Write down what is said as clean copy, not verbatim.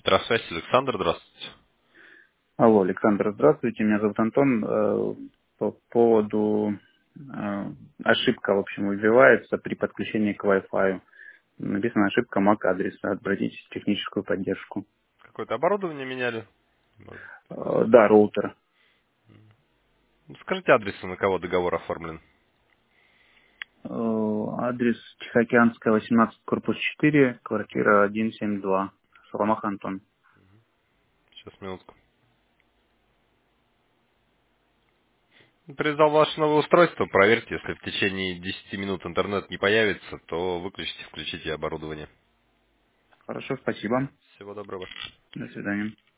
Электросвязь, Александр, здравствуйте. Алло, Александр, здравствуйте, меня зовут Антон. По поводу ошибка, в общем, выбивается при подключении к Wi-Fi. Написано ошибка MAC адреса. Обратитесь в техническую поддержку. Какое-то оборудование меняли? Может, Да, роутер. скажите адрес, на кого договор оформлен. Адрес Тихоокеанская, 18, корпус 4, квартира 172. Соломах Антон. Сейчас, минутку. Привязал ваше новое устройство, проверьте, если в течение 10 минут интернет не появится, то выключите, включите оборудование. Хорошо, спасибо. Всего доброго. До свидания.